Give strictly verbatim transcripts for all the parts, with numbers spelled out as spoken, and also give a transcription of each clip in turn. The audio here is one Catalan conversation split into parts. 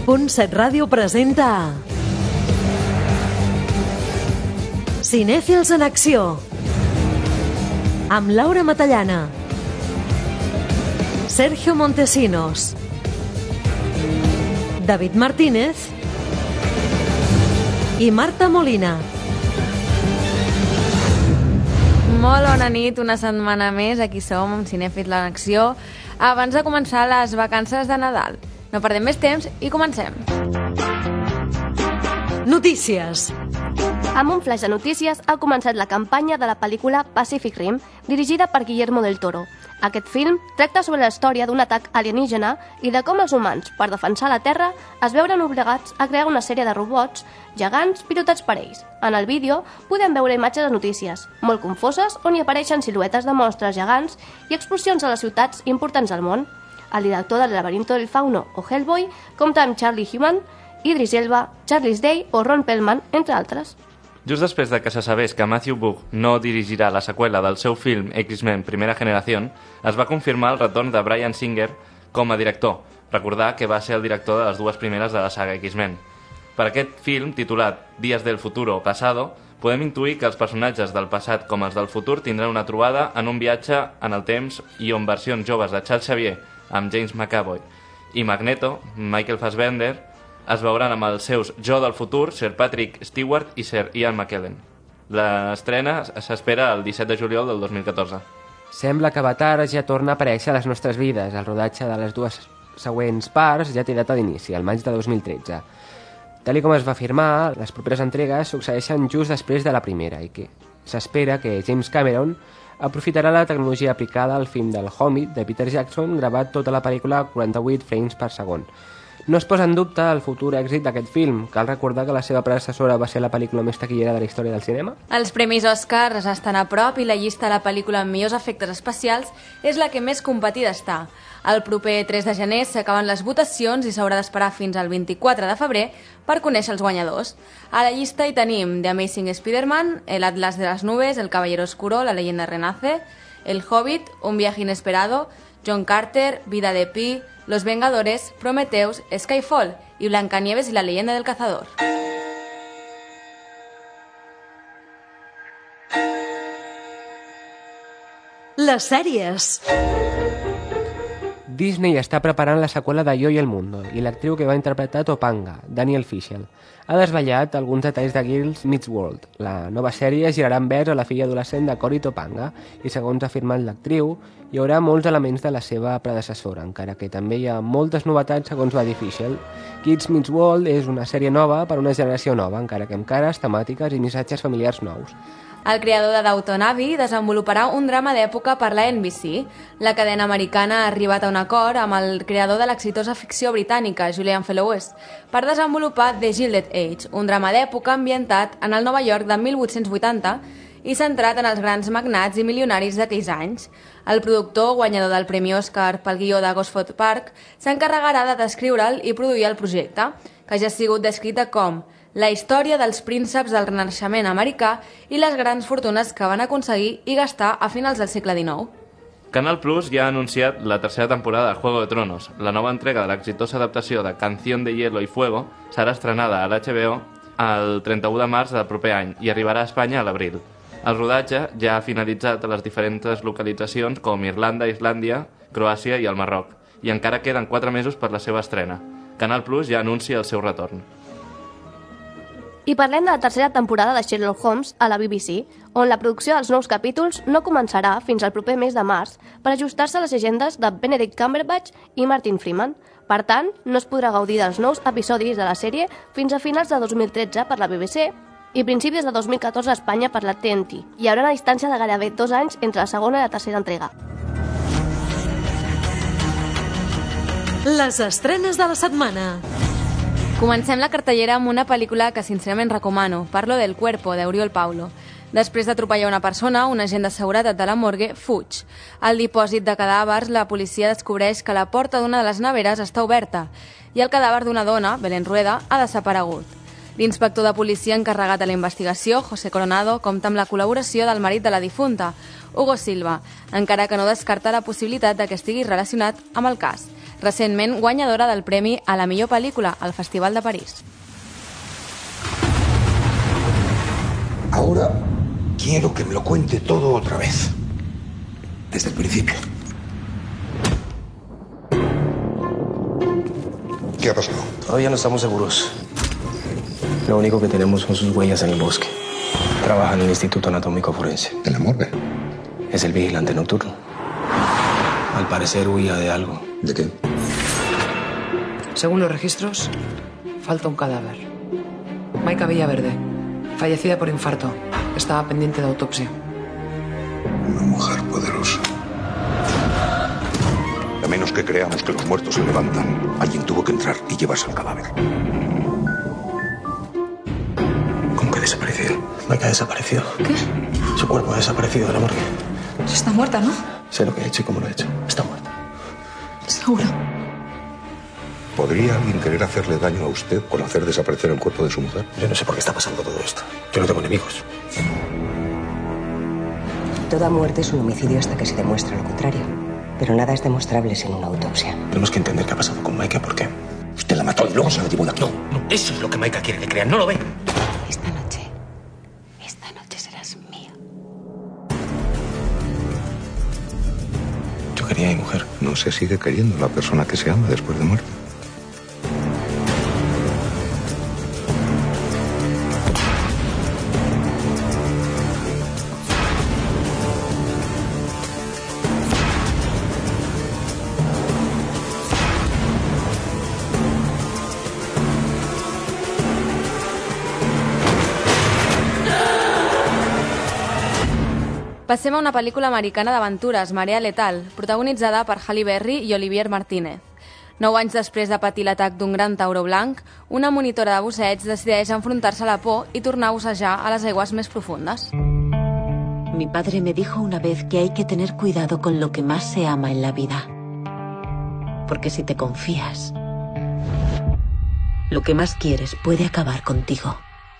punt set Ràdio presenta Cinèfils en acció amb Laura Matallana, Sergio Montesinos, David Martínez i Marta Molina. Molt bona nit, una setmana més, aquí som amb Cinèfils en acció, abans de començar les vacances de Nadal. No perdem més temps i comencem. Notícies. Amb un flash de notícies ha començat la campanya de la pel·lícula Pacific Rim, dirigida per Guillermo del Toro. Aquest film tracta sobre la història d'un atac alienígena i de com els humans, per defensar la Terra, es veuen obligats a crear una sèrie de robots gegants pilotats per ells. En el vídeo podem veure imatges de notícies, molt confoses, on hi apareixen siluetes de monstres gegants i explosions a les ciutats importants del món. El director del Laberinto del Fauno o Hellboy compta amb Charlie Hunnam, Idris Elba, Charlize Day o Ron Perlman, entre altres. Just després de que se sabés que Matthew Vaughn no dirigirà la seqüela del seu film X-Men Primera Generació, es va confirmar el retorn de Bryan Singer com a director. Recordar que va ser el director de les dues primeres de la saga X-Men. Per aquest film, titulat Días del futuro pasado, podem intuir que els personatges del passat com els del futur tindran una trobada en un viatge en el temps i on versions joves de Charles Xavier, amb James McAvoy, i Magneto, Michael Fassbender, es veuran amb els seus Jo del futur, Sir Patrick Stewart i Sir Ian McKellen. L'estrena s'espera el disset de juliol del dos mil catorze. Sembla que Avatar ja torna a aparèixer a les nostres vides. El rodatge de les dues següents parts ja té data d'inici, el maig de dos mil tretze. Tal com es va afirmar, les properes entregues succeeixen just després de la primera i que s'espera que James Cameron aprofitarà la tecnologia aplicada al film del Hobbit de Peter Jackson, gravat tota la pel·lícula a quaranta-vuit frames per segon. No es posa en dubte el futur èxit d'aquest film. Cal recordar que la seva predecessora va ser la pel·lícula més taquillera de la història del cinema. Els premis Oscars estan a prop i la llista de la pel·lícula amb millors efectes especials és la que més competida està. El proper tres de gener s'acaben les votacions i s'haurà d'esperar fins al vint-i-quatre de febrer per conèixer els guanyadors. A la llista hi tenim The Amazing Spider-Man, El Atlas de las Nubes, El Caballero Oscuro, La Leyenda Renace, El Hobbit, Un Viaje Inesperado, John Carter, Vida de Pi, Los Vengadores, Prometheus, Skyfall y Blancanieves y la Leyenda del Cazador. Les sèries. Disney està preparant la seqüela de Yo y el Mundo i l'actriu que va interpretar Topanga, Danielle Fishel, ha desvetllat alguns detalls de Girls Meets World. La nova sèrie girarà envers a la filla adolescent de Cory Topanga i, segons ha afirmat l'actriu, hi haurà molts elements de la seva predecessora, encara que també hi ha moltes novetats segons va dir Fishel. Kids Meets World és una sèrie nova per a una generació nova, encara que amb cares, temàtiques i missatges familiars nous. El creador de Downton Abbey desenvoluparà un drama d'època per la N B C. La cadena americana ha arribat a un acord amb el creador de l'exitosa ficció britànica, Julian Fellowes, per desenvolupar The Gilded Age, un drama d'època ambientat en el Nova York de mil vuit-cents vuitanta i centrat en els grans magnats i milionaris d'aquells anys. El productor, guanyador del Premi Oscar pel guió de Gosford Park, s'encarregarà de descriure'l i produir el projecte, que ja ha sigut descrita com la història dels prínceps del Renaixement americà i les grans fortunes que van aconseguir i gastar a finals del segle dinou. Canal Plus ja ha anunciat la tercera temporada de Juego de Tronos. La nova entrega de l'exitosa adaptació de Canción de Hielo y Fuego serà estrenada a l'H B O el trenta-u de març del proper any i arribarà a Espanya a l'abril. El rodatge ja ha finalitzat a les diferents localitzacions com Irlanda, Islàndia, Croàcia i el Marroc, i encara queden quatre mesos per la seva estrena. Canal Plus ja anuncia el seu retorn. I parlem de la tercera temporada de Sherlock Holmes a la B B C, on la producció dels nous capítols no començarà fins al proper mes de març per ajustar-se a les agendes de Benedict Cumberbatch i Martin Freeman. Per tant, no es podrà gaudir dels nous episodis de la sèrie fins a finals de dos mil tretze per la B B C i principis de dos mil catorze a Espanya per la T N T. Hi haurà una distància de gairebé dos anys entre la segona i la tercera entrega. Les estrenes de la setmana. Comencem la cartellera amb una pel·lícula que sincerament recomano. Parlo del Cuerpo, d'Oriol Paulo. Després d'atropellar una persona, un agent de seguretat de la morgue fuig. Al dipòsit de cadàvers, la policia descobreix que la porta d'una de les neveres està oberta i el cadàver d'una dona, Belén Rueda, ha desaparegut. L'inspector de policia encarregat de la investigació, José Coronado, compta amb la col·laboració del marit de la difunta, Hugo Silva, encara que no descarta la possibilitat de que estigui relacionat amb el cas. recentment guanyadora del premi a la millor pel·lícula al Festival de París. Ahora quiero que me lo cuente todo otra vez. Desde el principio. ¿Qué ha pasado? Todavía no estamos seguros. Lo único que tenemos son sus huellas en el bosque. Trabaja en el Instituto Anatómico Forense. ¿En la morgue? Es el vigilante nocturno. Al parecer huía de algo. ¿De qué? Según los registros, falta un cadáver. Maika Villaverde, fallecida por infarto. Estaba pendiente de autopsia. Una mujer poderosa. A menos que creamos que los muertos se levantan, alguien tuvo que entrar y llevarse el cadáver. ¿Cómo que desaparecido? Maika ha desaparecido. ¿Qué? Su cuerpo ha desaparecido de la morgue. Está muerta, ¿no? Sé lo que he hecho y cómo lo he hecho. Está muerta. Seguro. ¿Podría alguien querer hacerle daño a usted con hacer desaparecer el cuerpo de su mujer? Yo no sé por qué está pasando todo esto. Yo no tengo enemigos. Toda muerte es un homicidio hasta que se demuestra lo contrario. Pero nada es demostrable sin una autopsia. Tenemos que entender qué ha pasado con Maika. ¿Por qué? Usted la mató y luego se la llevó de aquí. No, no, eso es lo que Maika quiere que crean. ¿No lo ven? Esta noche, esta noche serás mía. Yo quería a mi mujer. No se sigue queriendo la persona que se ama después de muerta. Passem a una pel·lícula americana d'aventures, Marea Letal, protagonitzada per Halle Berry i Olivier Martínez. Nou anys després de patir l'atac d'un gran tauró blanc, una monitora de busseig decideix enfrontar-se a la por i tornar a bussejar a les aigües més profundes. Mi padre me dijo una vez que hay que tener cuidado con lo que más se ama en la vida. Porque si te confías, lo que más quieres puede acabar contigo.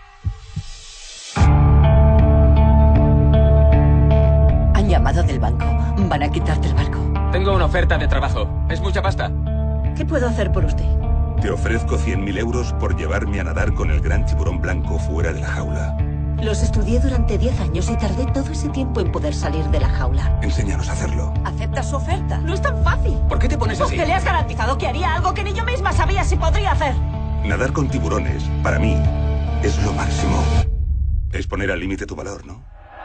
Han llamado del banco. Van a quitarte el barco. Tengo una oferta de trabajo. ¿Es mucha pasta? ¿Qué puedo hacer por usted? Te ofrezco cien mil euros por llevarme a nadar con el gran tiburón blanco fuera de la jaula. Los estudié durante diez años y tardé todo ese tiempo en poder salir de la jaula. Enséñanos a hacerlo. ¿Aceptas su oferta? No es tan fácil. ¿Por qué te pones así? Porque le has garantizado que haría algo que ni yo misma sabía si podría hacer. Nadar con tiburones, para mí, es lo máximo. Es poner al límite tu valor, ¿no?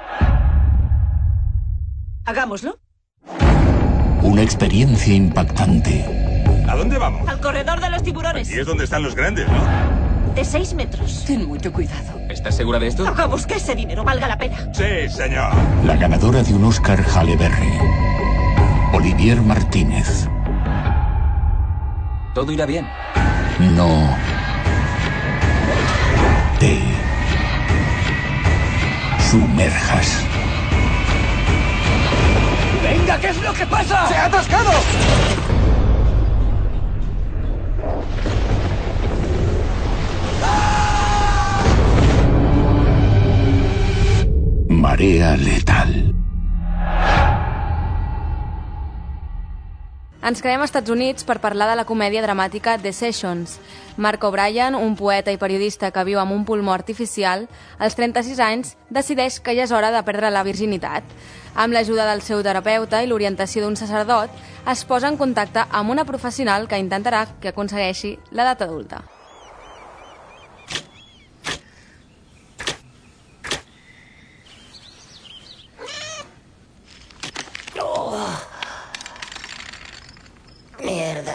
Hagámoslo. Una experiencia impactante. ¿A dónde vamos? Al corredor de los tiburones. Aquí es donde están los grandes, ¿no? De seis metros. Ten mucho cuidado. ¿Estás segura de esto? Hagamos que ese dinero valga la pena. Sí, señor. La ganadora de un Oscar, Halle Berry. Olivier Martínez. Todo irá bien. No te sumerjas. ¡Venga! ¿Qué es lo que pasa? ¡Se ha atascado! Marea Letal. Ens quedem als Estats Units per parlar de la comèdia dramàtica The Sessions. Mark O'Brien, un poeta i periodista que viu amb un pulmó artificial, als trenta-sis anys decideix que ja és hora de perdre la virginitat. Amb l'ajuda del seu terapeuta i l'orientació d'un sacerdot, es posa en contacte amb una professional que intentarà que aconsegueixi l'edat adulta. Mierda.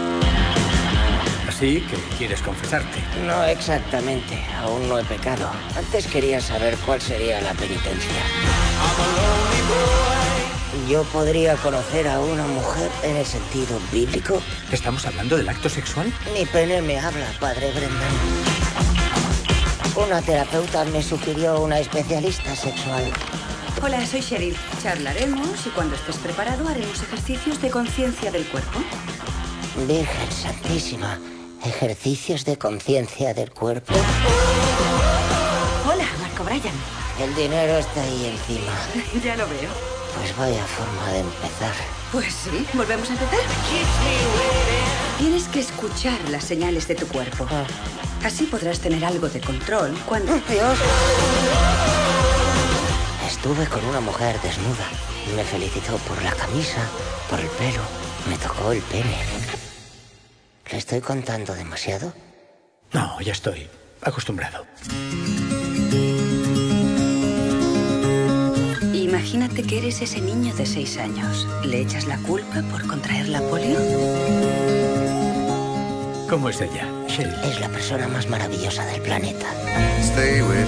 Así que quieres confesarte. No exactamente, aún no he pecado. Antes quería saber cuál sería la penitencia. ¿Yo podría conocer a una mujer en el sentido bíblico? ¿Estamos hablando del acto sexual? Mi pene me habla, padre Brendan. Una terapeuta me sugirió una especialista sexual. Hola, soy Cheryl. Charlaremos y cuando estés preparado haremos ejercicios de conciencia del cuerpo. Virgen Santísima, ejercicios de conciencia del cuerpo. Hola, Mark O'Brien. El dinero está ahí encima. Ya lo veo. Pues vaya forma de empezar. Pues sí, ¿volvemos a empezar? Tienes que escuchar las señales de tu cuerpo. Así podrás tener algo de control cuando... Dios. Estuve con una mujer desnuda. Me felicitó por la camisa, por el pelo. Me tocó el pene. ¿Le estoy contando demasiado? No, ya estoy acostumbrado. Imagínate que eres ese niño de seis años. ¿Le echas la culpa por contraer la polio? ¿Cómo es ella, Cheryl? Es la persona más maravillosa del planeta. Stay with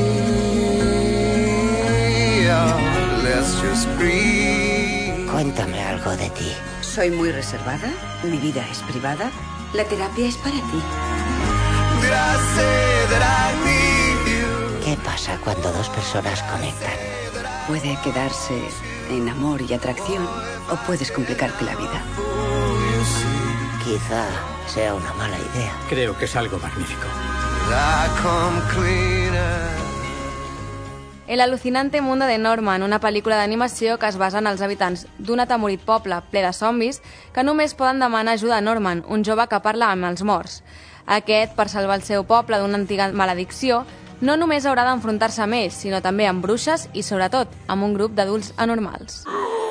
me, oh, let's just breathe. Cuéntame algo de ti. Soy muy reservada, mi vida es privada, la terapia es para ti. Did I say that I need you? ¿Qué pasa cuando dos personas conectan? Puede quedarse en amor y atracción o puedes complicarte la vida. Quizá sea una mala idea. Creo que es algo magnífico. I come cleaner. El al·lucinante mundo de Norman, una pel·lícula d'animació que es basa en els habitants d'un atemorit poble ple de zombis que només poden demanar ajuda a Norman, un jove que parla amb els morts. Aquest, per salvar el seu poble d'una antiga maledicció, no només haurà d'enfrontar-se amb ells, sinó també amb bruixes i, sobretot, amb un grup d'adults anormals.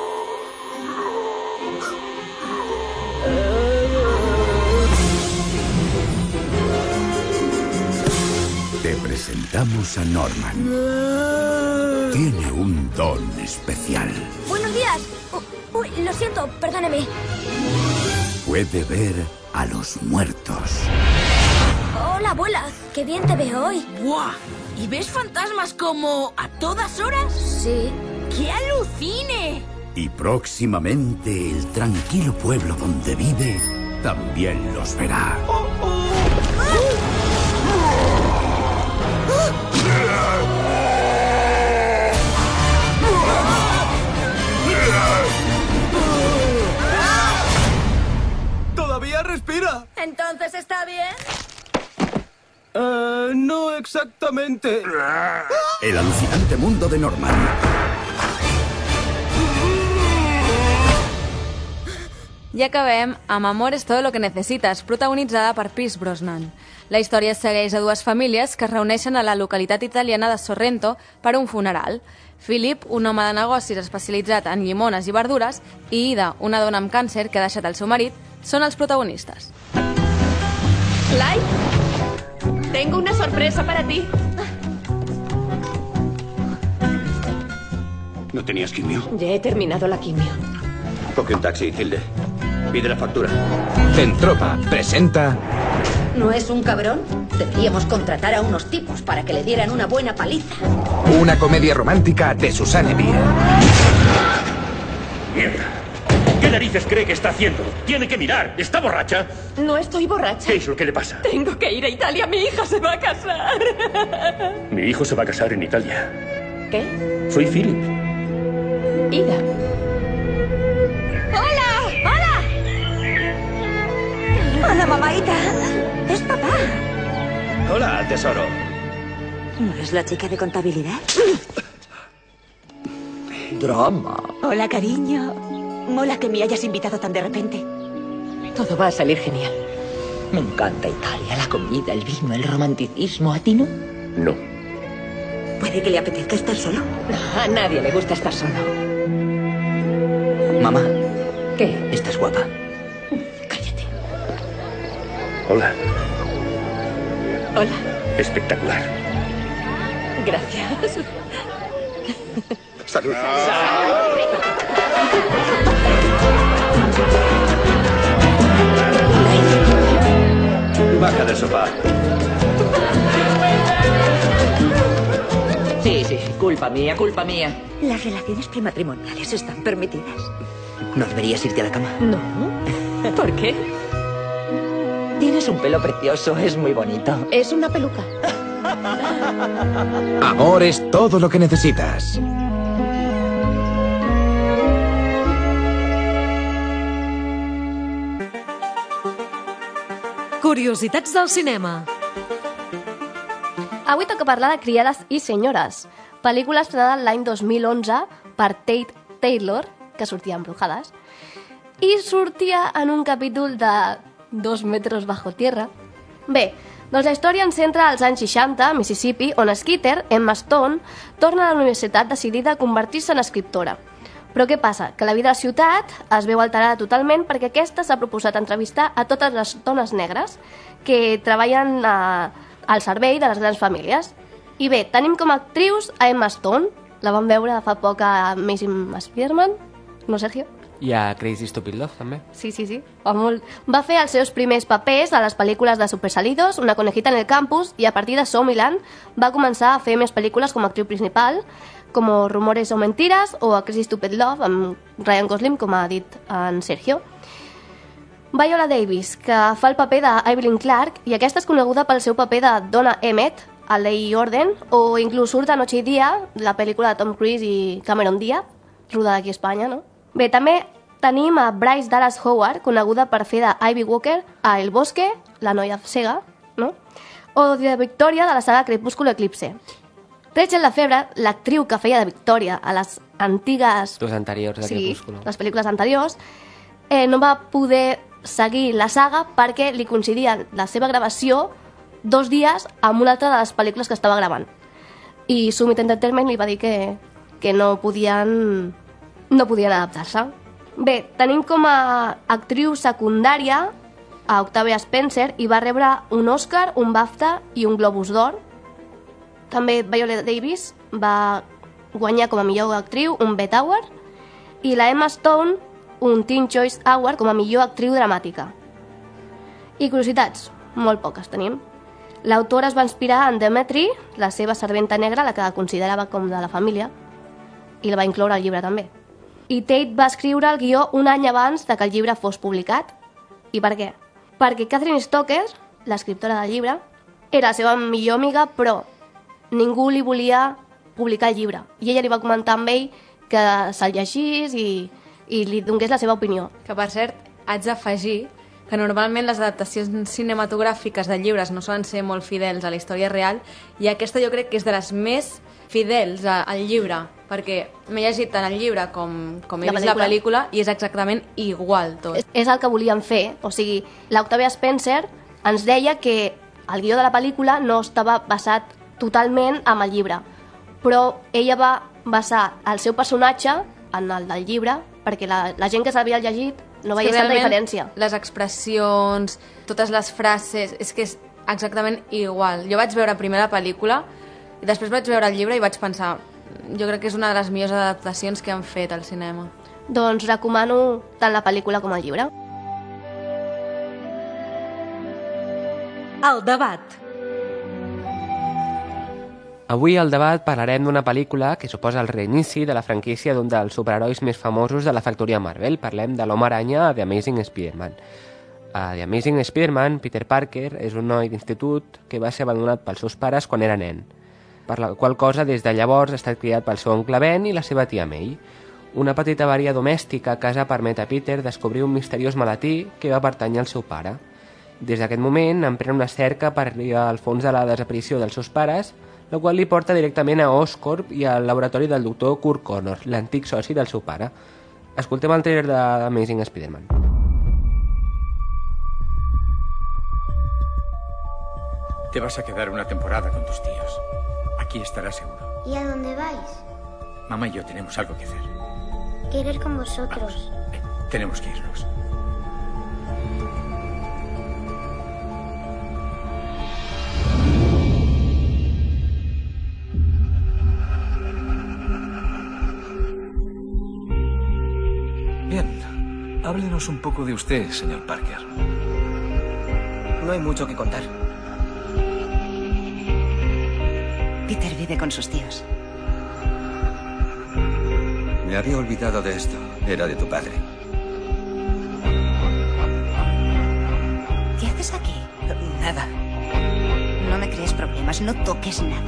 Te presentamos a Norman. Tiene un don especial. Buenos días. Uh, uy, lo siento, perdóneme. Puede ver a los muertos. Hola, abuela. Qué bien te veo hoy. ¡Buah! ¿Y ves fantasmas como a todas horas? Sí. ¡Qué alucine! Y próximamente el tranquilo pueblo donde vive también los verá. Oh, oh. ¡Todavía respira! ¿Entonces está bien? Uh, no exactamente. El alucinante mundo de Norman. I acabem amb Amor es todo lo que necesitas, protagonitzada per Pierce Brosnan. La història segueix a dues famílies que es reuneixen a la localitat italiana de Sorrento per un funeral. Philip, un home de negocis especialitzat en llimones i verdures, i Ida, una dona amb càncer que ha deixat el seu marit, són els protagonistes. Clyde, tengo una sorpresa para ti. ¿No tenías quimio? Ya he terminado la quimio. Coge un taxi, Hilde. Pide la factura. Centropa presenta... ¿No es un cabrón? Deberíamos contratar a unos tipos para que le dieran una buena paliza. Una comedia romántica de Susanne Bier. ¡Mierda! ¿Qué narices cree que está haciendo? Tiene que mirar. ¿Está borracha? No estoy borracha. ¿Qué es lo que le pasa? Tengo que ir a Italia. Mi hija se va a casar. Mi hijo se va a casar en Italia. ¿Qué? Soy Philip. Ida. ¡Hola! ¡Hola! Hola, mamaita. Es papá. Hola, tesoro. ¿No es la chica de contabilidad? Drama. Hola, cariño. Mola que me hayas invitado tan de repente. Todo va a salir genial. Me encanta Italia, la comida, el vino, el romanticismo. ¿A ti no? No. ¿Puede que le apetezca estar solo? No, a nadie le gusta estar solo. Mamá. ¿Qué? Estás guapa. Cállate. Hola. Hola. Espectacular. Gracias. Salud. Baja del sofá. Sí, sí, culpa mía, culpa mía. Las relaciones prematrimoniales están permitidas. ¿No deberías irte a la cama? No. ¿Por qué? Tienes un pelo precioso, es muy bonito. Es una peluca. Amor es todo lo que necesitas. Curiositats del cinema. Avui toca parlar de Criades i senyores, pel·lícula estrenada l'any dos mil onze per Tate Taylor, que sortia en Brujades, i sortia en un capítol de Dos metros bajo tierra. Bé, doncs la història ens centra als anys seixanta, a Mississippi, on Skeeter, Emma Stone, torna a la universitat decidida a convertir-se en escriptora. Però què passa? Que la vida a la ciutat es veu alterada totalment perquè aquesta s'ha proposat entrevistar a totes les dones negres que treballen a, al servei de les grans famílies. I bé, tenim com a actrius a Emma Stone, la vam veure fa poc a Amazing Spider-Man, no, Sergio? I a Crazy Stupid Love, també. Sí, sí, sí. Va, molt. Va fer els seus primers papers a les pel·lícules de Supersalidos, Una conejita en el campus, i a partir de Zombieland va començar a fer més pel·lícules com a actriu principal, com Rumores o Mentiras, o a Crazy Stupid Love, amb Ryan Gosling, com ha dit en Sergio. Viola Davis, que fa el paper d'Evelyn Clark, i aquesta és coneguda pel seu paper de Donna Emmett, a Ley y Orden, o inclús surt a Noche y Día, la pel·lícula de Tom Cruise i Cameron Diaz, rodada aquí a Espanya, no? Bé, també tenim a Bryce Dallas Howard, coneguda per fer de Ivy Walker a El Bosque, la noia cega, no? O de Victoria, de la saga Crepúsculo Eclipse. Rachel Lefebvre, l'actriu que feia de Victoria a les antigues... Dos anteriors de sí, Crepúsculo. les pel·lícules anteriors, eh, no va poder seguir la saga perquè li coincidien la seva gravació dos dies amb una altra de les pel·lícules que estava gravant. I Summit Entertainment li va dir que, que no podien, no podien adaptar-se. Bé, tenim com a actriu secundària a Octavia Spencer i va rebre un Oscar, un BAFTA i un Globus d'Or. També Viola Davis va guanyar com a millor actriu un BET Award i la Emma Stone un Teen Choice Award com a millor actriu dramàtica. I curiositats, molt poques tenim. L'autora es va inspirar en Demetri, la seva serventa negra, la que considerava com de la família, i la va incloure al llibre també. I Tate va escriure el guió un any abans de que el llibre fos publicat. I per què? Perquè Catherine Stoker, l'escriptora del llibre, era la seva millor amiga, però ningú li volia publicar el llibre. I ella li va comentar amb ell que se'l llegís i, i li donés la seva opinió. Que, per cert, haig d'afegir que normalment les adaptacions cinematogràfiques de llibres no solen ser molt fidels a la història real, i aquesta jo crec que és de les més fidels al llibre, perquè m'he llegit tant el llibre com, com he La vist la pel·lícula. pel·lícula i és exactament igual tot. És, és el que volien fer. O sigui, l'Octavia Spencer ens deia que el guió de la pel·lícula no estava basat totalment en el llibre, però ella va basar el seu personatge en el del llibre perquè la, la gent que s'havia llegit no veia tanta diferència. Les expressions, totes les frases, és que és exactament igual. Jo vaig veure primer la pel·lícula i després vaig veure el llibre i vaig pensar, jo crec que és una de les millors adaptacions que han fet al cinema. Doncs recomano tant la pel·lícula com el llibre. El debat. Avui al debat parlarem d'una pel·lícula que suposa el reinici de la franquícia d'un dels superherois més famosos de la factoria Marvel. Parlem de l'Home Aranya a The Amazing Spider-Man. A The Amazing Spider-Man, Peter Parker és un noi d'institut que va ser abandonat pels seus pares quan era nen, per la qual cosa des de llavors ha estat criat pel seu oncle Ben i la seva tia May. Una petita avaria domèstica a casa permet a Peter descobrir un misteriós maletí que va pertànyer al seu pare. Des d'aquest moment emprèn una cerca per arribar al fons de la desaparició dels seus pares, la qual li porta directament a Oscorp i al laboratori del doctor Kurt Connor, l'antic soci del seu pare. Escoltem el trailer de Amazing Spider-Man. Te vas a quedar una temporada con tus tíos. Aquí estarás seguro. ¿Y a dónde vais? Mamá y yo tenemos algo que hacer. Quiero ir con vosotros. Vamos. Tenemos que irnos. Bien, háblenos un poco de usted, señor Parker. No hay mucho que contar. Peter vive con sus tíos. Me había olvidado de esto. Era de tu padre. ¿Qué haces aquí? Nada. No me crees problemas, no toques nada.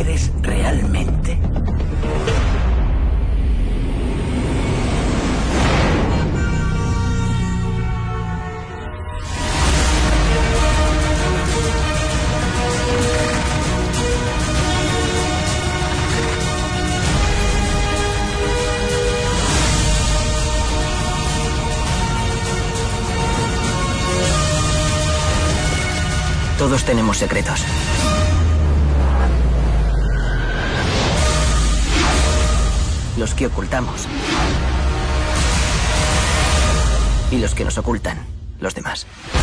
eres realmente? Todos tenemos secretos. Los que ocultamos. Y los que nos ocultan, los demás.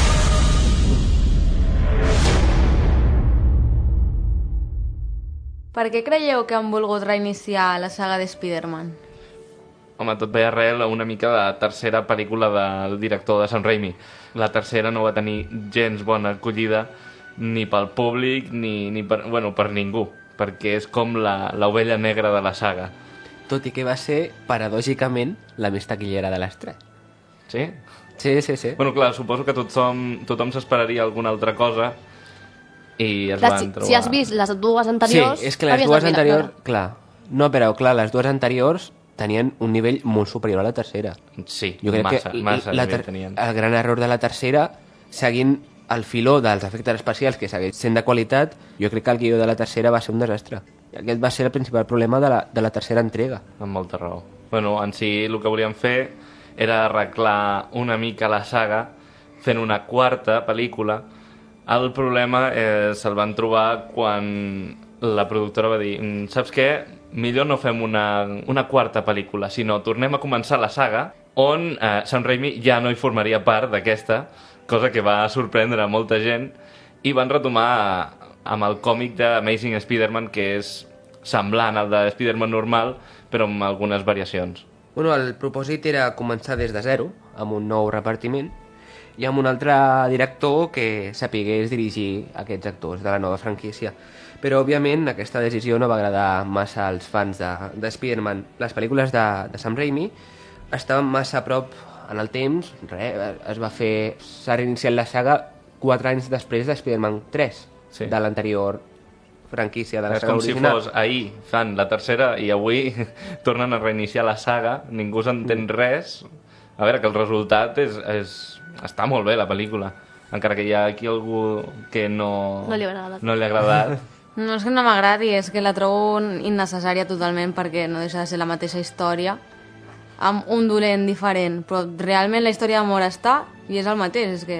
Per què creieu que han volgut reiniciar la saga de Spider-Man? Home, tot ve arrel a una mica de la tercera pel·lícula del director de Sam Raimi. La tercera no va tenir gens bona acollida ni pel públic ni, ni per, bueno, per ningú, perquè és com l'ovella negra de la saga. Tot i que va ser, paradògicament, la més taquillera de les tres. Sí? Sí, sí, sí. Bueno, clar, suposo que tothom, tothom s'esperaria alguna altra cosa i es clar, van si, trobar... Si has vist les dues anteriors... Sí, és que les dues anteriors... Clar, no, però clar, les dues anteriors tenien un nivell molt superior a la tercera. Sí, jo crec massa, que massa la nivell ter tenien. El gran error de la tercera, seguint el filó dels efectes especials, que segueix sent de qualitat, jo crec que el guió de la tercera va ser un desastre. I aquest va ser el principal problema de la, de la tercera entrega. Amb molta raó. Bueno, en si el que volíem fer era arreglar una mica la saga fent una quarta pel·lícula. El problema eh, se'l van trobar quan la productora va dir saps què? Millor no fem una, una quarta pel·lícula, sinó tornem a començar la saga on eh, Sam Raimi ja no hi formaria part d'aquesta, cosa que va sorprendre a molta gent, i van retomar amb el còmic d'Amazing Spider-Man, que és semblant al de Spider-Man normal, però amb algunes variacions. Bueno, el propòsit era començar des de zero, amb un nou repartiment, i amb un altre director que sapigués dirigir aquests actors de la nova franquícia. Però, òbviament, aquesta decisió no va agradar massa als fans de, de Spider-Man. Les pel·lícules de, de Sam Raimi estaven massa a prop en el temps, res, es va fer... S'ha reiniciat la saga quatre anys després de Spider-Man tres, sí, de l'anterior franquícia de la és saga original. És com si fos ahir fan la tercera i avui tornen a reiniciar la saga, ningú s'entén mm. res. A veure, que el resultat és, és... està molt bé, la pel·lícula. Encara que hi ha aquí algú que no... No li ha agradat. No li ha agradat. No és que no m'agradi, és que la trobo innecessària totalment, perquè no deixa de ser la mateixa història amb un dolent diferent, però realment la història d'amor està i és el mateix, és que...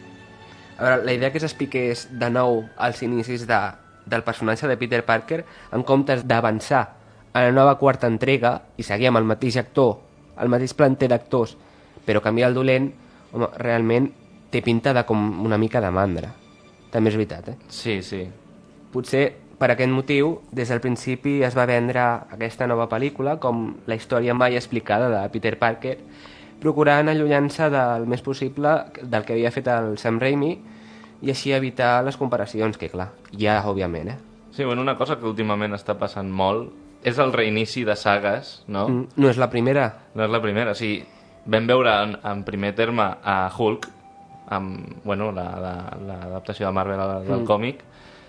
A veure, la idea que s'expliqués de nou als inicis de, del personatge de Peter Parker, en comptes d'avançar a la nova quarta entrega i seguir amb el mateix actor, el mateix planter d'actors, però canviar el dolent, home, realment té pinta de com una mica de mandra. També és veritat, eh? Sí, sí. Potser per aquest motiu, des del principi es va vendre aquesta nova pel·lícula com la història mai explicada de Peter Parker, procurant allunyar-se del més possible del que havia fet el Sam Raimi i així evitar les comparacions, que clar, hi ha, òbviament, eh? Sí, bueno, una cosa que últimament està passant molt és el reinici de sagues, no? Mm, no és la primera. No és la primera, sí. Vam veure en, en primer terme a Hulk, amb, bueno, l'adaptació la, la, de Marvel del mm. còmic,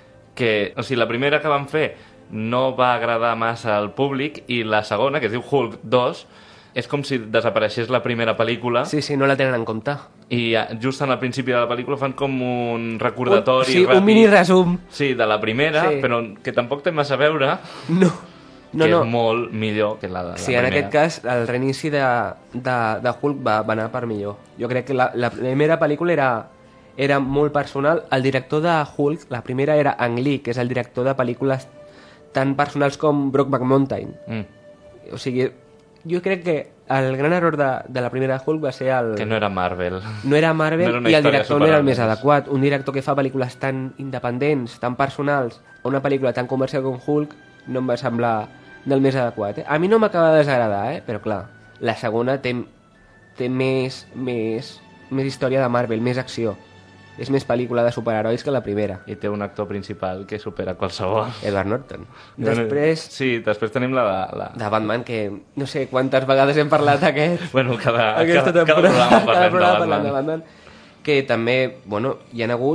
que, o sigui, la primera que van fer no va agradar massa al públic i la segona, que es diu Hulk dos, és com si desapareixés la primera pel·lícula. Sí, sí, no la tenen en compte. I just al principi de la pel·lícula fan com un recordatori un, sí, ràpid. Un mini resum. Sí, de la primera, sí, però que tampoc té massa a veure. No. No, que no. és molt millor que la de la sí, primera. En aquest cas, el reinici de, de, de Hulk va, va anar per millor. Jo crec que la, la primera pel·lícula era, era molt personal. El director de Hulk, la primera era Ang Lee, que és el director de pel·lícules tan personals com Brokeback Mountain. Mm. O sigui, jo crec que el gran error de, de la primera Hulk va ser el... Que no era Marvel. No era Marvel no era i el director no era el més adequat. Un director que fa pel·lícules tan independents, tan personals, una pel·lícula tan comercial com Hulk, no em va semblar del més adequat. Eh? A mi no m'acaba de desagradar, eh? Però clar, la segona té, té més, més, més història de Marvel, més acció. És més pel·lícula de superherois que la primera. I té un actor principal que supera qualsevol. Edward Norton. Després... Sí, després tenim la de... La... De Batman, que no sé quantes vegades hem parlat aquest... Bueno, cada, cada, cada programa parlem, cada programa de, Batman. de Batman. Que també, bueno, hi ha hagut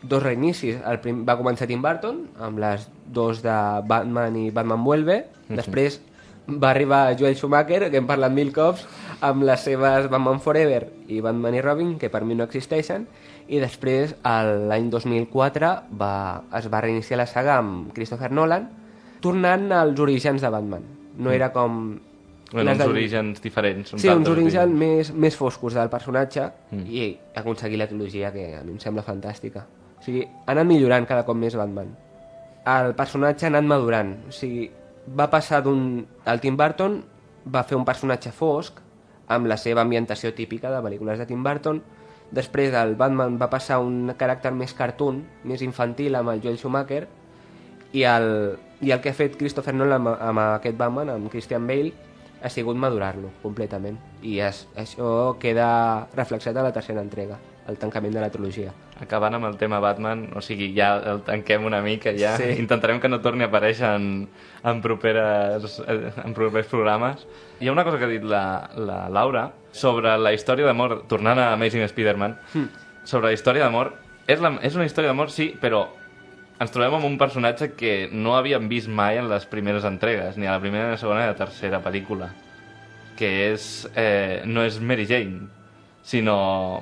dos reinicis. El prim... Va començar Tim Burton, amb les dos de Batman i Batman Vuelve. Mm-hmm. Després va arribar Joel Schumacher, que hem parlat mil cops, amb les seves Batman Forever i Batman i Robin, que per mi no existeixen. I després, l'any dos mil quatre, va... es va reiniciar la saga amb Christopher Nolan, tornant als orígens de Batman. No mm. era com... Bueno, uns de... orígens diferents. Uns sí, uns orígens més, més foscos del personatge mm. i aconseguir la trilogia que a mi em sembla fantàstica. O sigui, ha anat millorant cada cop més Batman. El personatge ha anat madurant. O sigui, va passar d'un... El Tim Burton va fer un personatge fosc amb la seva ambientació típica de pel·lícules de Tim Burton. Després el Batman va passar a un caràcter més cartoon, més infantil amb el Joel Schumacher, i el, i el que ha fet Christopher Nolan amb, amb aquest Batman, amb Christian Bale, ha sigut madurar-lo completament. I es, això queda reflexat a la tercera entrega, el tancament de la trilogia. Acabant amb el tema Batman, o sigui, ja el tanquem una mica, ja sí. Intentarem que no torni a aparèixer en, en, properes, en propers programes. Hi ha una cosa que ha dit la, la Laura sobre la història d'amor, tornant a Amazing Spider-Man, mm. sobre la història d'amor. És, la, és una història d'amor, sí, però ens trobem amb un personatge que no havíem vist mai en les primeres entregues, ni a la primera, ni a la segona, ni a la tercera pel·lícula, que és, eh, no és Mary Jane, sinó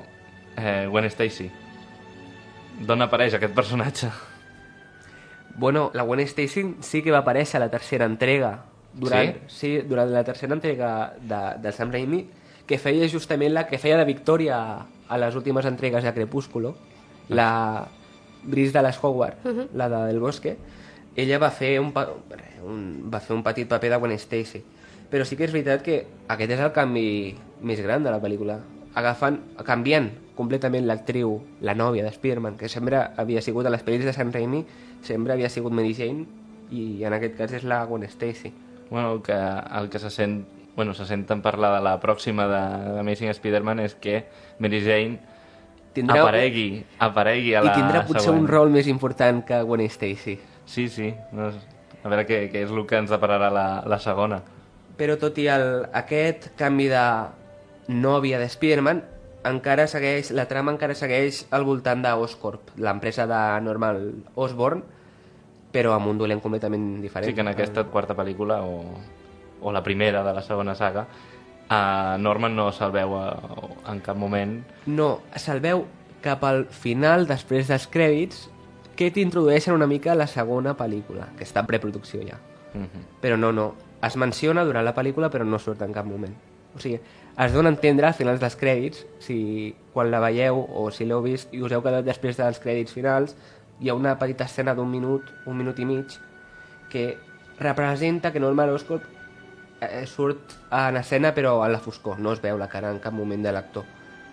eh, Gwen Stacy. D'on apareix aquest personatge? Bueno, la Gwen Stacy sí que va aparèixer a la tercera entrega, durant, sí? Sí, durant la tercera entrega de, de Sam Raimi, que feia justament la que feia de Victòria a les últimes entregues de Crepúsculo, la... Brice Dallas Howard, uh-huh. la de Del Bosque. Ella va fer un, pa... un, va fer un petit paper de Gwen Stacy. Però sí que és veritat que aquest és el canvi més gran de la pel·lícula. Agafant, canviant completament l'actriu, la nòvia de Spider-Man, que sempre havia sigut a les pel·lis de Sam Raimi, sempre havia sigut Mary Jane, i en aquest cas és la Gwen Stacy. Bueno, el que, el que se sent, bueno, se senten parlar de la pròxima de, de Amazing Spider-Man és que Mary Jane tindrà... aparegui, aparegui a la i tindrà potser següent. Un rol més important que Gwen Stacy. Sí, sí, no, a veure què, què és el que ens depararà la, la segona. Però tot i el, aquest canvi de nòvia de Spider-Man, encara segueix, la trama encara segueix al voltant d'Oscorp, l'empresa de Norman Osborn, però amb un dolent completament diferent. Sí, que en aquesta quarta pel·lícula, o, o la primera de la segona saga, a Norman no se'l veu a, a, en cap moment. No, se'l veu cap al final, després dels crèdits, que t'introdueixen una mica a la segona pel·lícula, que està en preproducció ja. Uh-huh. Però no, no, es menciona durant la pel·lícula, però no surt en cap moment. O sigui, es dona a entendre als finals dels crèdits, si quan la veieu o si l'heu vist i us heu quedat després dels crèdits finals, hi ha una petita escena d'un minut, un minut i mig, que representa que Norman Oscorp eh, surt en escena però en la foscor, no es veu la cara en cap moment de l'actor.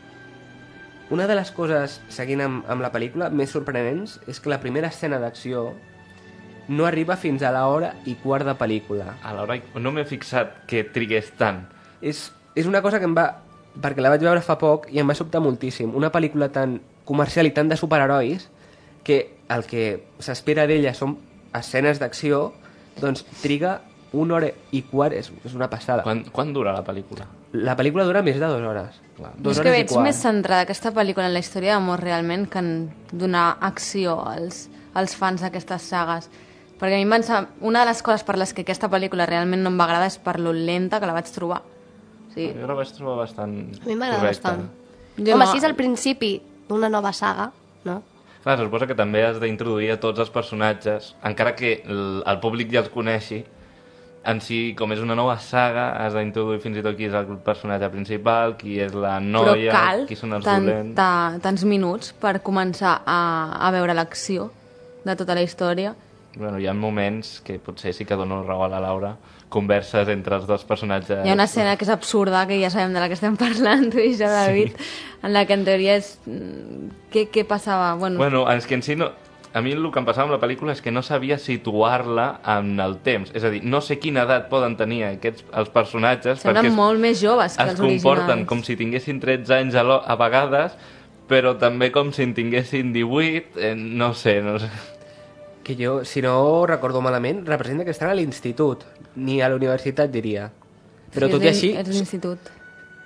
Una de les coses, seguint amb, amb la pel·lícula, més sorprenents és que la primera escena d'acció no arriba fins a l'hora i quart de pel·lícula. A l'hora i... No m'he fixat que trigués tant. És, és una cosa que em va... perquè la vaig veure fa poc i em va sobtar moltíssim. Una pel·lícula tan comercial i tan de superherois que el que s'espera d'ella són escenes d'acció, doncs triga una hora i quart, és, és una passada. Quan, quan dura la pel·lícula? La pel·lícula dura més de dues hores. Clar. Dos és hores que veig i quart. més centrada aquesta pel·lícula en la història d'amor realment que en donar acció als, als fans d'aquestes sagues. Perquè a mi em va pensar, una de les coses per les que aquesta pel·lícula realment no em va agradar és per lo lenta que la vaig trobar. Sí. Jo la vaig trobar bastant A mi m'agrada correcta. bastant. Jo Home, no. si és al principi d'una nova saga, no? Clar, se suposa que també has d'introduir a tots els personatges, encara que el, el públic ja els coneixi, en si, com és una nova saga, has d'introduir fins i tot qui és el personatge principal, qui és la noia, Però cal qui són els tant, dolents... ta, tants minuts per començar a, a veure l'acció de tota la història. Bueno, hi ha moments que potser sí que dono raó a la Laura, converses entre els dos personatges... Hi ha una escena que és absurda, que ja sabem de la que estem parlant, tu i jo, David, sí. En la que en teoria és... Què, què passava? Bueno, bueno, és que en si no... A mi el que em passava amb la pel·lícula és que no sabia situar-la en el temps. És a dir, no sé quina edat poden tenir aquests, els personatges... Semblen perquè es, molt més joves que els originals. Es comporten com si tinguessin tretze anys a, lo, a vegades, però també com si en tinguessin divuit, eh, no sé, no sé... Que jo, si no recordo malament, representa que estan a l'institut, ni a la universitat, diria. Però sí, tot i així... És l'institut.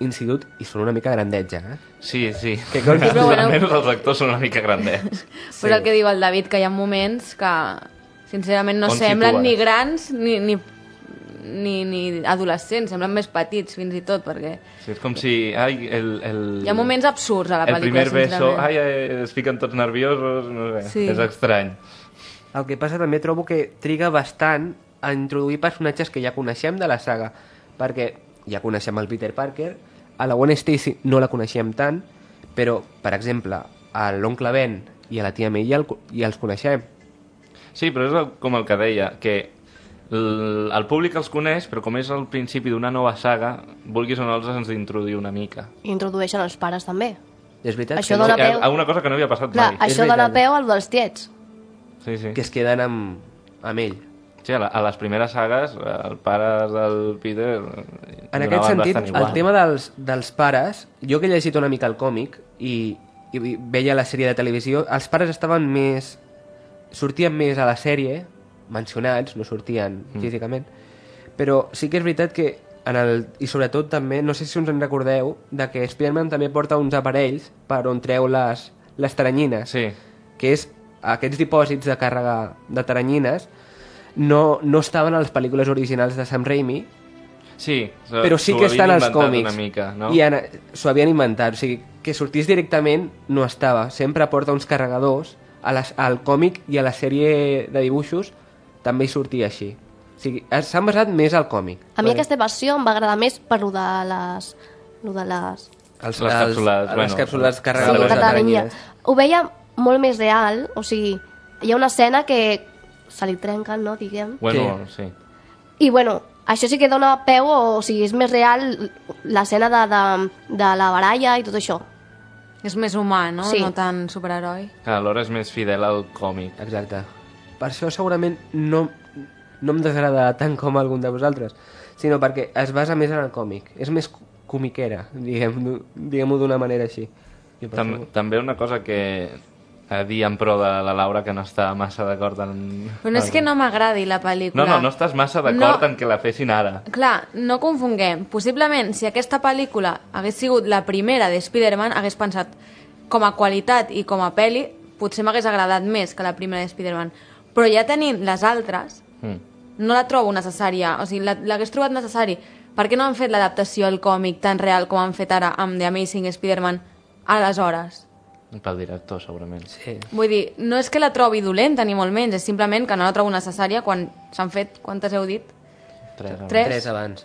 institut i són una mica grandets, ja, eh? Sí, sí. Que com... Però bueno- Almenys els actors són una mica grandets. Però el que diu el David, que hi ha moments que, sincerament, no On semblen situes? ni grans ni, ni, ni, ni adolescents, semblen més petits, fins i tot, perquè Sí, és com si... Ai, el, el... hi ha moments absurds a la el pel·lícula, primer beso, sincerament. ai, ai, es fiquen tots nerviosos, no sé, Sí. és estrany. El que passa també trobo que triga bastant a introduir personatges que ja coneixem de la saga, perquè ja coneixem el Peter Parker, a la Gwen Stacy no la coneixem tant, però, per exemple, a l'oncle Ben i a la tia May ja, el, ja els coneixem. Sí, però és el, com el que deia, que el, el públic els coneix, però com és el principi d'una nova saga, vulguis o no els has d'introduir una mica. Introdueixen els pares també. És veritat Això que dona Sí, peu... a una cosa que no havia passat Clar, mai. això dona peu al dels tiets. Sí, sí. que es queden amb, amb ell. Sí, a, la, a les primeres sagues, el pare del Peter... En aquest sentit, el tema dels, dels pares, jo que he llegit una mica el còmic i, i veia la sèrie de televisió, els pares estaven més... sortien més a la sèrie, mencionats, no sortien mm. físicament, però sí que és veritat que en el, i sobretot també, no sé si us en recordeu, de que Spider-Man també porta uns aparells per on treu les, les taranyines, sí. que és aquests dipòsits de càrrega de taranyines no, no estaven a les pel·lícules originals de Sam Raimi, sí, però sí que estan als còmics una mica, no? i han- s'ho havien inventat, o sigui, que sortís directament no estava, sempre porta uns carregadors a les, al còmic i a la sèrie de dibuixos també hi sortia així, o sigui, es- s'han basat més al còmic. A mi aquesta versió em va agradar més per lo de les... Lo de les... Els, Les càpsules, les bueno, càpsules Sí, carregadores de de taranyina. taranyines. Ho veia molt més real, o sigui, hi ha una escena que se li trenquen, no, diguem. Bueno, sí. I bueno, això sí que dona peu, o sigui, és més real l'escena de, de, de la baralla i tot això. És més humà, no? Sí. No tan superheroi. Que alhora és més fidel al còmic. Exacte. Per això segurament no, no em desagrada tant com algun de vosaltres, sinó perquè es basa més en el còmic. És més comiquera, diguem-ho diguem d'una manera així. I per Tam això- també una cosa que a dir en pro de la Laura, que no està massa d'acord en... Però no és que no m'agradi la pel·lícula. No, no, no estàs massa d'acord No. en que la fessin ara. Clar, no confonguem. Possiblement, si aquesta pel·lícula hagués sigut la primera de Spider-Man, hagués pensat, com a qualitat i com a pel·li, potser m'hagués agradat més que la primera de Spider-Man. Però ja tenint les altres, Mm. no la trobo necessària. O sigui, la- l'hagués trobat necessari. Per què no han fet l'adaptació al còmic tan real com han fet ara amb The Amazing Spider-Man aleshores? Pel director, segurament. Sí. Vull dir, no és que la trobi dolenta, ni molt menys, és simplement que no la trobo necessària quan s'han fet, quantes heu dit? Tres, abans. Tres. Tres abans.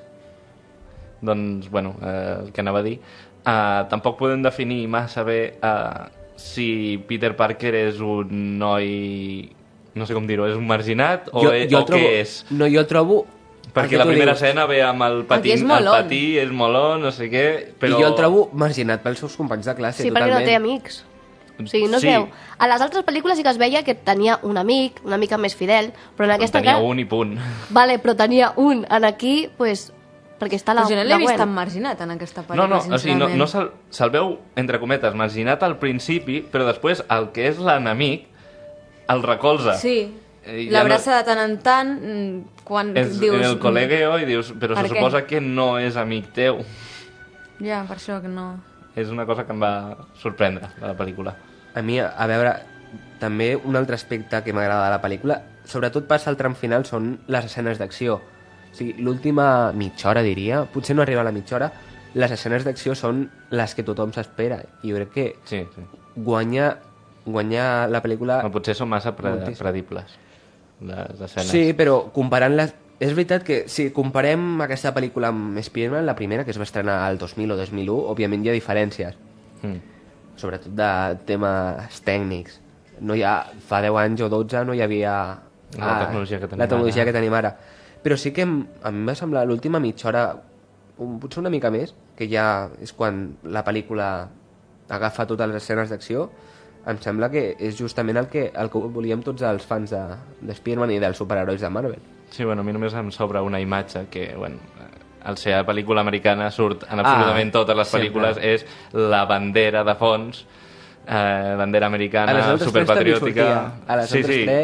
Doncs, bueno, eh, el que anava a dir, eh, tampoc podem definir massa bé eh, si Peter Parker és un noi, no sé com dir-ho, és un marginat o, Jo- e- jo o trobo- què és? No, jo trobo... Perquè el que la tu primera dius. escena ve amb el patí, és el molón. patí és moló, no sé què, però... I jo el trobo marginat pels seus companys de classe, Sí, perquè totalment. no té amics. O sigui, no es Sí. veu. A les altres pel·lícules sí que es veia que tenia un amic, una mica més fidel, però en aquesta... Tenia ca- un i punt. Vale, però tenia un. En aquí, pues, perquè està la, Però jo no la l'he vist Gwen. tan marginat en aquesta No, pel·lícula, no, o sigui, no, sincerament. no se'l se veu, entre cometes, marginat al principi, però després el que és l'enemic el recolza. Sí, Eh, ja l'abraça de tant en tant, mm, quan És dius... en el col·legueo i dius, però Per se què? suposa que no és amic teu. Ja, per això que no... És una cosa que em va sorprendre, de la pel·lícula. A mi, a veure, també un altre aspecte que m'agrada de la pel·lícula, sobretot passa al tram final, són les escenes d'acció. O sigui, l'última mitja hora, diria, potser no arriba a la mitja hora, les escenes d'acció són les que tothom s'espera. I jo crec que Sí, sí. guanya, guanya la pel·lícula... No, potser són massa pre moltíssim. predibles, les escenes. Sí, però comparant-les... És veritat que si comparem aquesta pel·lícula amb Spider-Man, la primera, que es va estrenar al dos mil o dos mil u, òbviament hi ha diferències. Mm. Sobretot de temes tècnics. No hi ha, fa deu anys o dotze no hi havia La ah, tecnologia que tenim la tecnologia ara. que tenim ara. Però sí que em, a mi em va semblar l'última mitja hora, un, potser una mica més, que ja és quan la pel·lícula agafa totes les escenes d'acció, em sembla que és justament el que, el que volíem tots els fans de, de Spider-Man i dels superherois de Marvel. Sí, bueno, a mi només em sobra una imatge que, bueno, al ser pel·lícula americana surt en absolutament Ah, totes les sempre. pel·lícules, és la bandera de fons, eh, bandera A les americana, altres tres superpatriòtica... també sortia. A les sí, altres sí. tres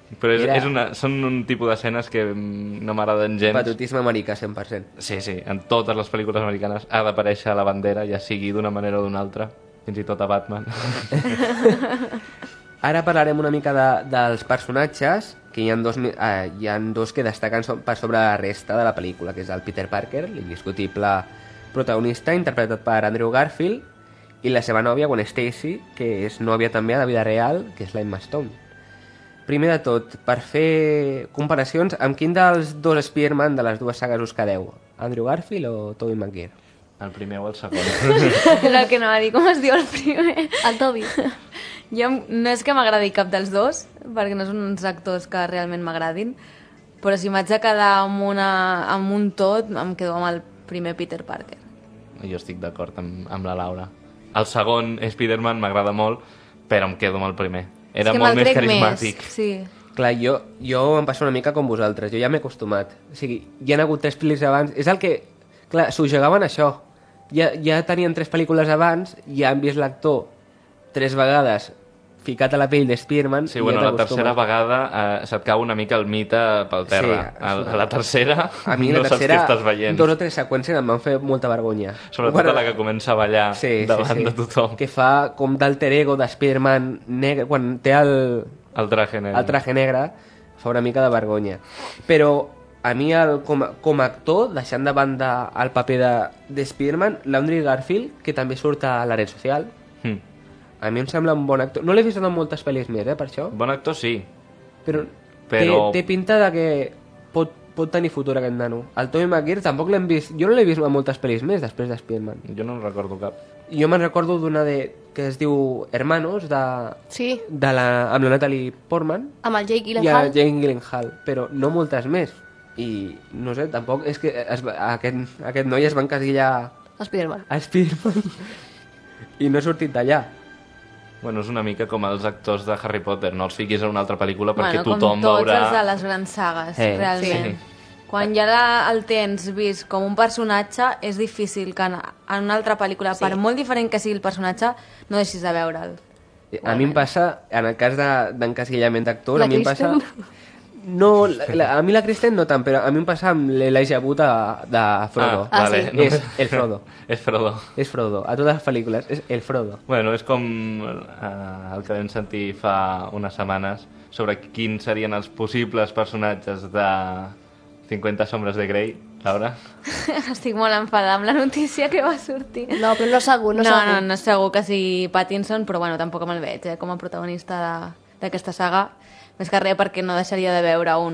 Però és, Era- és una, són un tipus d'escenes que mm, no m'agraden gens. Patriotisme americà, cent per cent. Sí, sí, en totes les pel·lícules americanes ha d'aparèixer la bandera, ja sigui d'una manera o d'una altra, fins i tot a Batman. Ara parlarem una mica de, dels personatges, que hi ha, dos, mi- eh, hi ha dos que destaquen so- per sobre la resta de la pel·lícula, que és el Peter Parker, l'indiscutible protagonista, interpretat per Andrew Garfield, i la seva nòvia, Gwen Stacy, que és nòvia també a la vida real, que és la Emma Stone. Primer de tot, per fer comparacions, amb quin dels dos Spider-Man de les dues sagues us quedeu? Andrew Garfield o Tobey Maguire? El primer o el segon? És el que no va dir, com es diu el primer? El Toby. Jo no és que m'agradi cap dels dos, perquè no són uns actors que realment m'agradin, però si m'haig de quedar amb, una, amb un tot, em quedo amb el primer Peter Parker. Jo estic d'acord amb, amb la Laura. El segon Spider-Man m'agrada molt, però em quedo amb el primer. Era és que molt me'l més crec carismàtic. Més, sí. Clar, jo, jo em passa una mica com vosaltres, jo ja m'he acostumat. O sigui, hi ha hagut tres pel·lícules abans, és el que... Clar, s'ho jugaven això. Ja, ja tenien tres pel·lícules abans, ja han vist l'actor tres vegades ficat a la pell de Spider-Man. Sí, bueno, la tercera vegada eh, se't cau una mica el mite pel terra. Sí, a, a la tercera, a mi no la tercera, saps què estàs veient. Dos o tres seqüències em van fer molta vergonya. Sobretot bueno, la que comença a ballar sí, davant sí, sí. de tothom. Que fa com d'alter ego de Spider-Man negre, quan té el... El traje negre. El traje negre, fa una mica de vergonya. Però a mi, el, com, a- com a actor, deixant de banda el paper de, de Spider-Man, l'Andrew Garfield, que també surt a la red social, Mm. a mi em sembla un bon actor. No l'he vist en moltes pel·lis més, eh, per això. Bon actor, sí. Però, Però- Té, té pinta de que pot, pot tenir futur aquest nano. El Tobey Maguire tampoc l'hem vist... Jo no l'he vist en moltes pel·lis més després de Spider-Man. Jo no en recordo cap. Jo me'n recordo d'una de, que es diu Hermanos, de, Sí, de la, amb la Natalie Portman amb el Jake i a Gyllenhaal. Jake Gyllenhaal, però no moltes més. I no sé, tampoc... És que es, va- aquest, aquest noi es va encasillar Spider-Man. a Spider-Man i no ha sortit d'allà. Bueno, és una mica com els actors de Harry Potter, no els fiquis en una altra pel·lícula perquè bueno, tothom com tots veurà... els de les grans sagues, Eh, realment. sí. Quan ja la, el tens vist com un personatge, és difícil que en, en una altra pel·lícula, Sí. per molt diferent que sigui el personatge, no deixis de veure'l. A mi em passa, en el cas de- d'encasillament d'actor, La a mi em passa... Kristen? No, la, la, a mi la Kristen no tant, però a mi em passa amb l'Elijah Wood de, de Frodo. Ah, vale. sí. No. És el Frodo. És Frodo. És Frodo. A totes les pel·lícules és el Frodo. Bueno, és com eh, el que vam sentir fa unes setmanes sobre quins serien els possibles personatges de cinquanta sombres de Grey, Laura. Estic molt enfadada amb la notícia que va sortir. No, però no segur, no, no, segur. no, no és segur que sigui Pattinson, però bueno, tampoc me'l veig, eh, com a protagonista de- d'aquesta saga. Més que res perquè no deixaria de veure un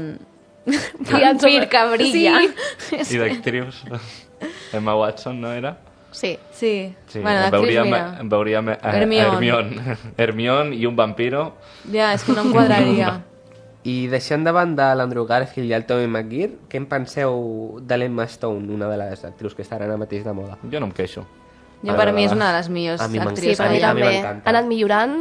vampir que brilla. Sí. I d'actrius. Emma Watson, no era? Sí. Sí, Sí, bueno, en d'actrius, veuríem, mira. en veuríem eh, Hermione. Hermione. Hermione i un vampiro. Ja, és que no em quadraria. I deixant de banda l'Andrew Garfield i el Tobey Maguire, què en penseu de l'Emma Stone, una de les actrius que estan ara mateix de moda? Jo no em queixo. Jo per mi és una de les millors A mi m'encanta. actrius. Sí, per mi a mi també. m'encanta. Ha anat millorant.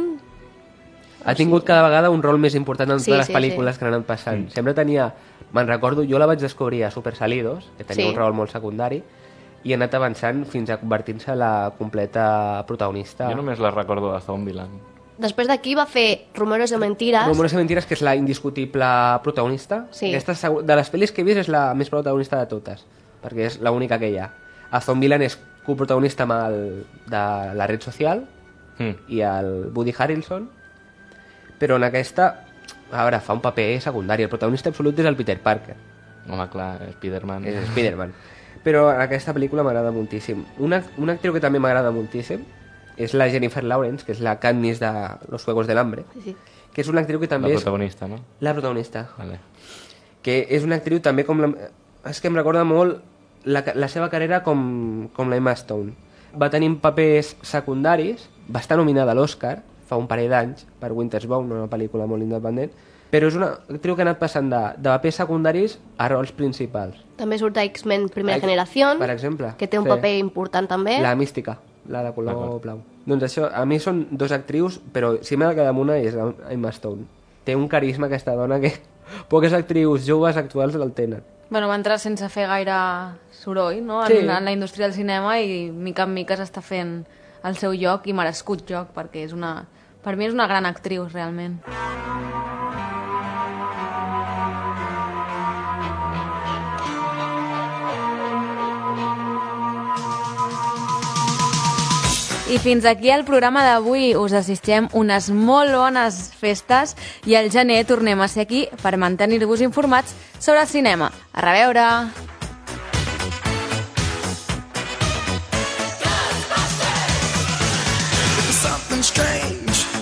Ha tingut cada vegada un rol més important en Sí, totes les sí, pel·lícules sí. que han anat passant. Sempre tenia... Me'n recordo, jo la vaig descobrir a Super Salidos, que tenia Sí. un rol molt secundari, i ha anat avançant fins a convertir-se en la completa protagonista. Jo només la recordo de Zombieland. Després d'aquí va fer Rumores de Mentires. Rumores de Mentires, que és la indiscutible protagonista. Sí. Aquesta, segu- de les pel·lis que he vist, és la més protagonista de totes, perquè és l'única que hi ha. A Zombieland és coprotagonista amb el de la red social Mm. i el Woody Harrelson, però en aquesta, a veure, fa un paper secundari. El protagonista absolut és el Peter Parker. Home, clar, Spider-Man. És Spider-Man. Però en aquesta pel·lícula m'agrada moltíssim. Una, una actriu que també m'agrada moltíssim és la Jennifer Lawrence, que és la Katniss de Los Juegos del Hambre, Sí, sí. que és una actriu que també La és... protagonista, no? La protagonista. Vale. Que és una actriu també com la... És que em recorda molt la, la seva carrera com, com la Emma Stone. Va tenir papers secundaris, va estar nominada a l'Oscar fa un parell d'anys per Winter's Bone, una pel·lícula molt independent, però és una actriu que ha anat passant de, de papers secundaris a rols principals. També surt a X-Men Primera X- Generació, per exemple. que té un Sí. paper important també. La mística, la de color D'acord. blau. Doncs això, a mi són dos actrius, però si m'he de quedar amb una és Emma Stone. Té un carisma aquesta dona que poques actrius joves actuals el tenen. Bueno, va entrar sense fer gaire soroll, no?, en, Sí. en la indústria del cinema i mica en mica s'està fent el seu lloc i merescut lloc, perquè és una, per mi és una gran actriu, realment. I fins aquí el programa d'avui. Us desitgem unes molt bones festes i al gener tornem a ser aquí per mantenir-vos informats sobre el cinema. A reveure! Something strange